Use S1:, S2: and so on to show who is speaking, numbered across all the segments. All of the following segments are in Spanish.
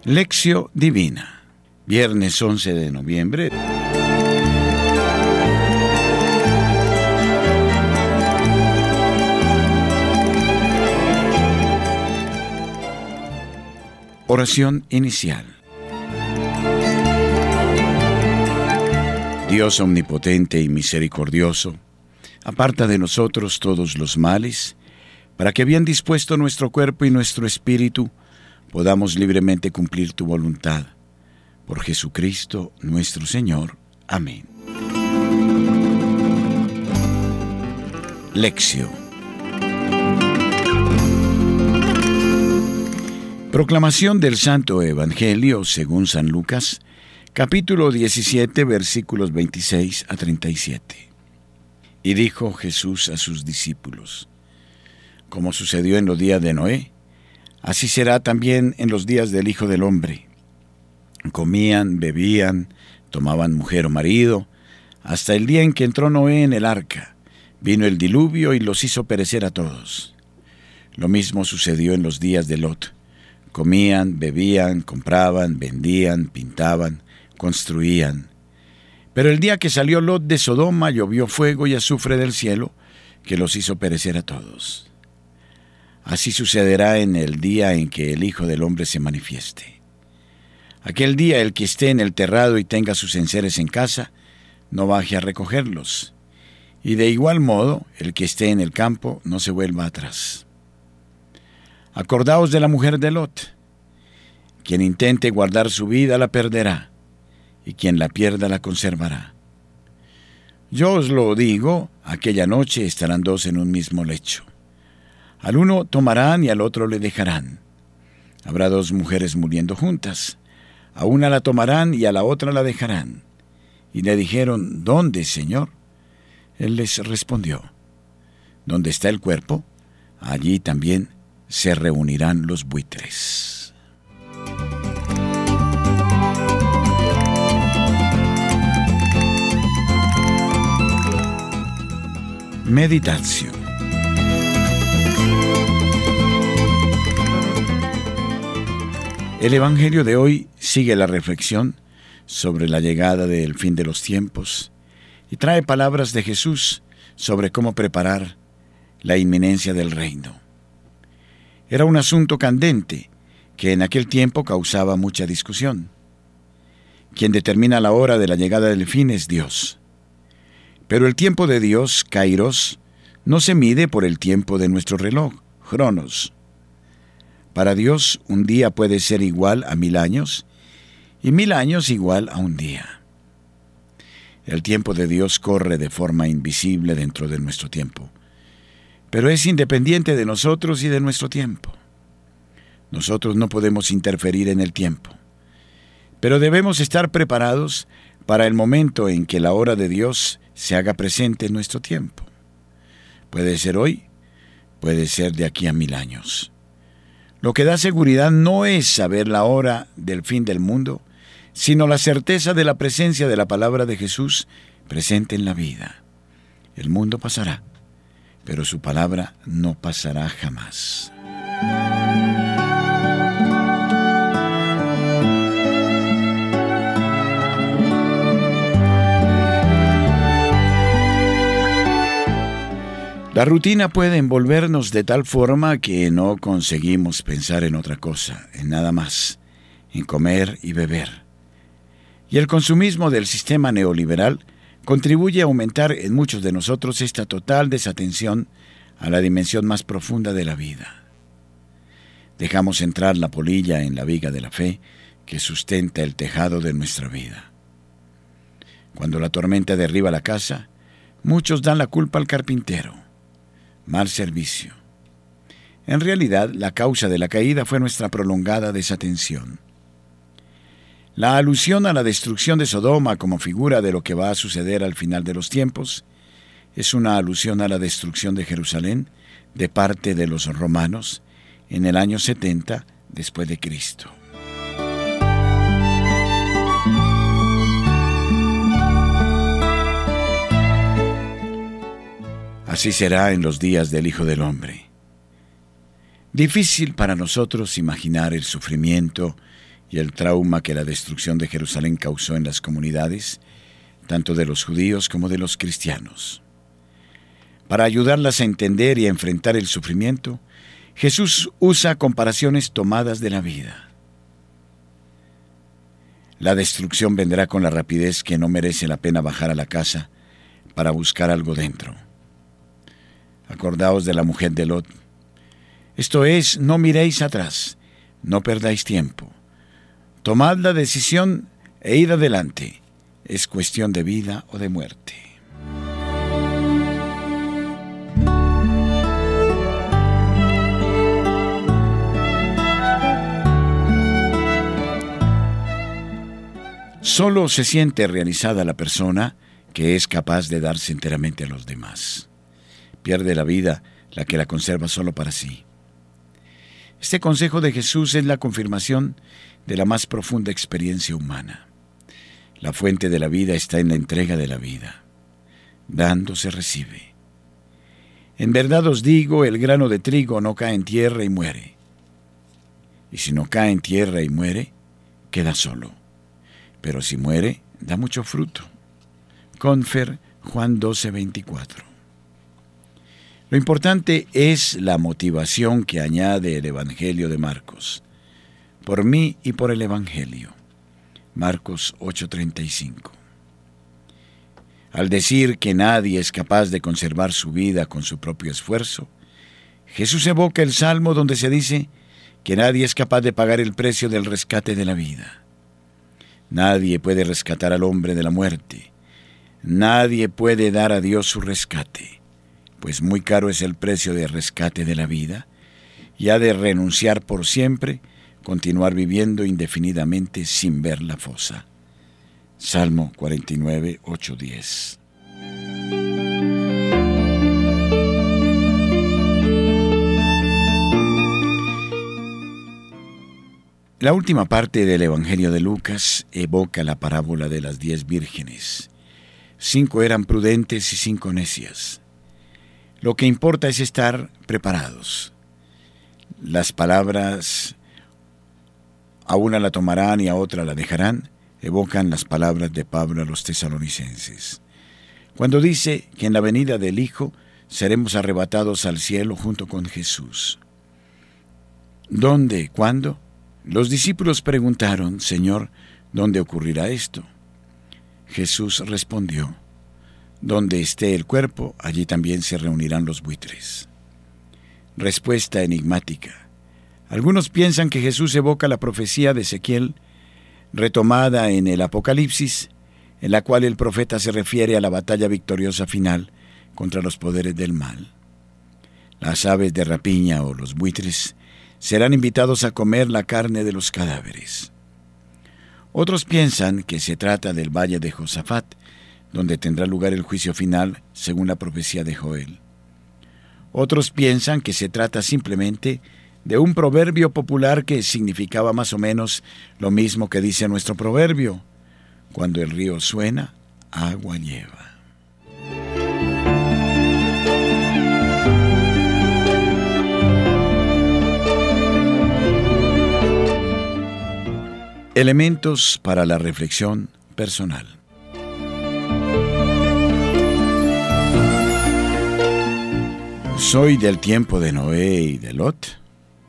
S1: Lección Divina, viernes 11 de noviembre. Oración inicial. Dios omnipotente y misericordioso, aparta de nosotros todos los males, para que bien dispuesto nuestro cuerpo y nuestro espíritu, podamos libremente cumplir tu voluntad. Por Jesucristo nuestro Señor. Amén. Lección. Proclamación del Santo Evangelio según San Lucas, capítulo 17, versículos 26 a 37. Y dijo Jesús a sus discípulos: como sucedió en los días de Noé, así será también en los días del Hijo del Hombre. Comían, bebían, tomaban mujer o marido, hasta el día en que entró Noé en el arca. Vino el diluvio y los hizo perecer a todos. Lo mismo sucedió en los días de Lot. Comían, bebían, compraban, vendían, pintaban, construían. Pero el día que salió Lot de Sodoma, llovió fuego y azufre del cielo, que los hizo perecer a todos. Así sucederá en el día en que el Hijo del Hombre se manifieste. Aquel día el que esté en el terrado y tenga sus enseres en casa, no baje a recogerlos. Y de igual modo, el que esté en el campo, no se vuelva atrás. Acordaos de la mujer de Lot. Quien intente guardar su vida la perderá, y quien la pierda la conservará. Yo os lo digo, aquella noche estarán dos en un mismo lecho. Al uno tomarán y al otro le dejarán. Habrá dos mujeres muriendo juntas. A una la tomarán y a la otra la dejarán. Y le dijeron: ¿Dónde, Señor? Él les respondió: donde está el cuerpo, allí también se reunirán los buitres. Meditación. El Evangelio de hoy sigue la reflexión sobre la llegada del fin de los tiempos y trae palabras de Jesús sobre cómo preparar la inminencia del reino. Era un asunto candente que en aquel tiempo causaba mucha discusión. Quien determina la hora de la llegada del fin es Dios. Pero el tiempo de Dios, Kairos, no se mide por el tiempo de nuestro reloj, Cronos. Para Dios, un día puede ser igual a 1000 años, y 1000 años igual a un día. El tiempo de Dios corre de forma invisible dentro de nuestro tiempo, pero es independiente de nosotros y de nuestro tiempo. Nosotros no podemos interferir en el tiempo, pero debemos estar preparados para el momento en que la hora de Dios se haga presente en nuestro tiempo. Puede ser hoy, puede ser de aquí a 1000 años. Lo que da seguridad no es saber la hora del fin del mundo, sino la certeza de la presencia de la palabra de Jesús presente en la vida. El mundo pasará, pero su palabra no pasará jamás. La rutina puede envolvernos de tal forma que no conseguimos pensar en otra cosa, en nada más, en comer y beber. Y el consumismo del sistema neoliberal contribuye a aumentar en muchos de nosotros esta total desatención a la dimensión más profunda de la vida. Dejamos entrar la polilla en la viga de la fe que sustenta el tejado de nuestra vida. Cuando la tormenta derriba la casa, muchos dan la culpa al carpintero. Mal servicio. En realidad, la causa de la caída fue nuestra prolongada desatención. La alusión a la destrucción de Sodoma como figura de lo que va a suceder al final de los tiempos es una alusión a la destrucción de Jerusalén de parte de los romanos en el año 70 después de Cristo. Así será en los días del Hijo del Hombre. Difícil para nosotros imaginar el sufrimiento y el trauma que la destrucción de Jerusalén causó en las comunidades, tanto de los judíos como de los cristianos. Para ayudarlas a entender y a enfrentar el sufrimiento, Jesús usa comparaciones tomadas de la vida. La destrucción vendrá con la rapidez que no merece la pena bajar a la casa para buscar algo dentro. Acordaos de la mujer de Lot. Esto es, no miréis atrás, no perdáis tiempo. Tomad la decisión e id adelante. Es cuestión de vida o de muerte. Solo se siente realizada la persona que es capaz de darse enteramente a los demás. Pierde la vida la que la conserva solo para sí. Este consejo de Jesús es la confirmación de la más profunda experiencia humana. La fuente de la vida está en la entrega de la vida. Dando se recibe. En verdad os digo, el grano de trigo no cae en tierra y muere. Y si no cae en tierra y muere, queda solo. Pero si muere, da mucho fruto. Confer Juan 12:24. Lo importante es la motivación que añade el Evangelio de Marcos. Por mí y por el Evangelio. Marcos 8:35. Al decir que nadie es capaz de conservar su vida con su propio esfuerzo, Jesús evoca el Salmo donde se dice que nadie es capaz de pagar el precio del rescate de la vida. Nadie puede rescatar al hombre de la muerte. Nadie puede dar a Dios su rescate, pues muy caro es el precio de rescate de la vida, y ha de renunciar por siempre, continuar viviendo indefinidamente sin ver la fosa. Salmo 49, 8-10. La última parte del Evangelio de Lucas evoca la parábola de las 10 vírgenes. 5 eran prudentes y 5 necias. Lo que importa es estar preparados. Las palabras, a una la tomarán y a otra la dejarán, evocan las palabras de Pablo a los tesalonicenses, cuando dice que en la venida del Hijo seremos arrebatados al cielo junto con Jesús. ¿Dónde? ¿Cuándo? Los discípulos preguntaron: Señor, ¿dónde ocurrirá esto? Jesús respondió: donde esté el cuerpo, allí también se reunirán los buitres. Respuesta enigmática. Algunos piensan que Jesús evoca la profecía de Ezequiel, retomada en el Apocalipsis, en la cual el profeta se refiere a la batalla victoriosa final contra los poderes del mal. Las aves de rapiña o los buitres serán invitados a comer la carne de los cadáveres. Otros piensan que se trata del valle de Josafat, donde tendrá lugar el juicio final, según la profecía de Joel. Otros piensan que se trata simplemente de un proverbio popular que significaba más o menos lo mismo que dice nuestro proverbio: cuando el río suena, agua lleva. Elementos para la reflexión personal. ¿Soy del tiempo de Noé y de Lot?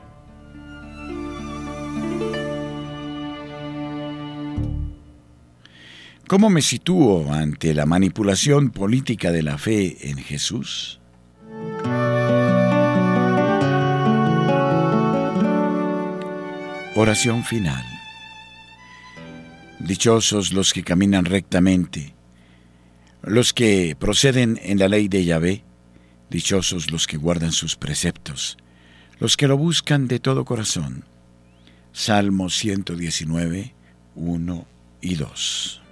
S1: ¿Cómo me sitúo ante la manipulación política de la fe en Jesús? Oración final. Dichosos los que caminan rectamente, los que proceden en la ley de Yahvé, dichosos los que guardan sus preceptos, los que lo buscan de todo corazón. Salmo 119, 1 y 2.